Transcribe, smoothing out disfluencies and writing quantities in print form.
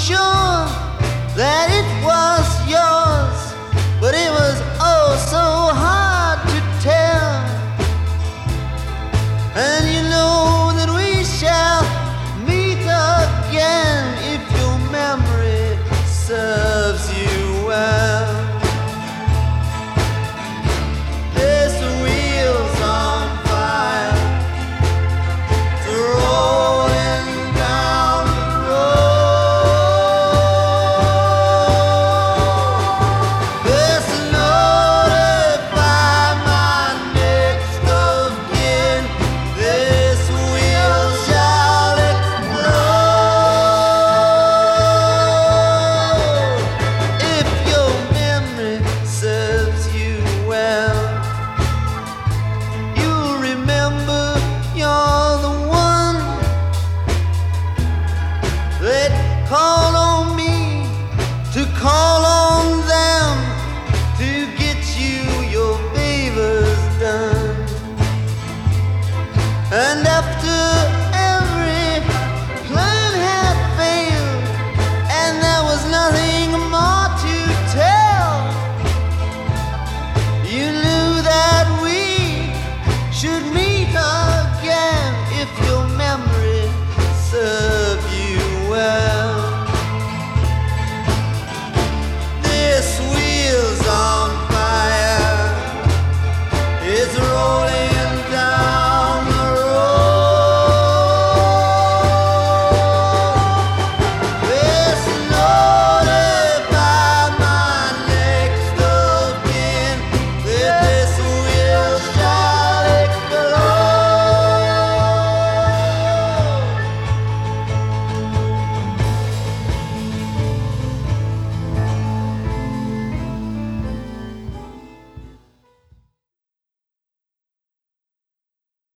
sure that it was yours, but it was oh so hard to tell. And you know that we shall meet again if your memory serves you well. This wheel's on fire, it's rolling down the road. This notify my next of kin. This wheel shall explode. If your memory serves you well, you remember you're the one that called